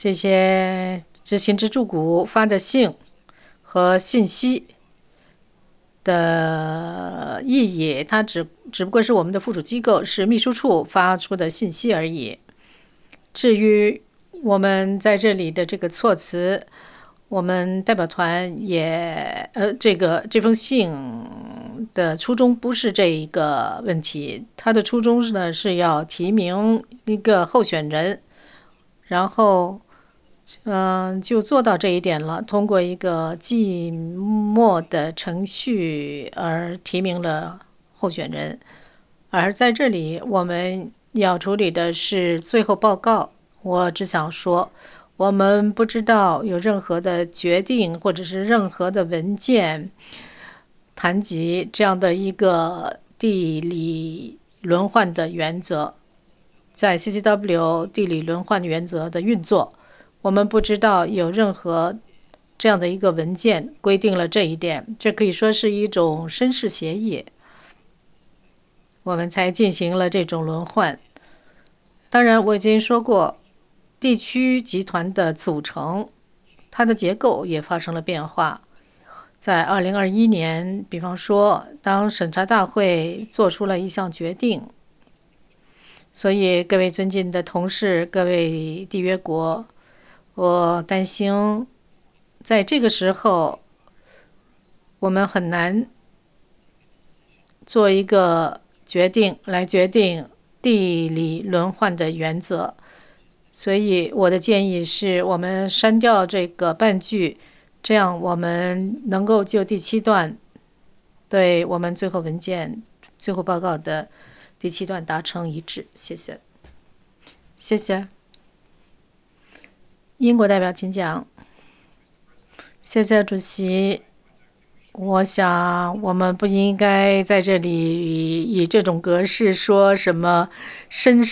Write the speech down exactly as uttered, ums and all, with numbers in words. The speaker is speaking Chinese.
这些执行支柱股发的信和信息的意义，它只只不过是我们的附属机构，是秘书处发出的信息而已。至于我们在这里的这个措辞，我们代表团也呃，这个这封信的初衷不是这一个问题，它的初衷呢是要提名一个候选人，然后嗯、呃，就做到这一点了，通过一个寂寞的程序而提名了候选人。而在这里，我们要处理的是最后报告。我只想说，我们不知道有任何的决定或者是任何的文件谈及这样的一个地理轮换的原则，在 C C W 地理轮换原则的运作，我们不知道有任何这样的一个文件规定了这一点，这可以说是一种绅士协议，我们才进行了这种轮换。当然，我已经说过，地区集团的组成，它的结构也发生了变化。在二零二一年，比方说，当审查大会做出了一项决定，所以各位尊敬的同事，各位缔约国，我担心在这个时候，我们很难做一个决定来决定地理轮换的原则。所以我的建议是我们删掉这个半句，这样我们能够就第七段对我们最后文件、最后报告的第七段达成一致。谢谢。谢谢。英国代表，请讲。谢谢主席。我想，我们不应该在这里以这种格式说什么绅士。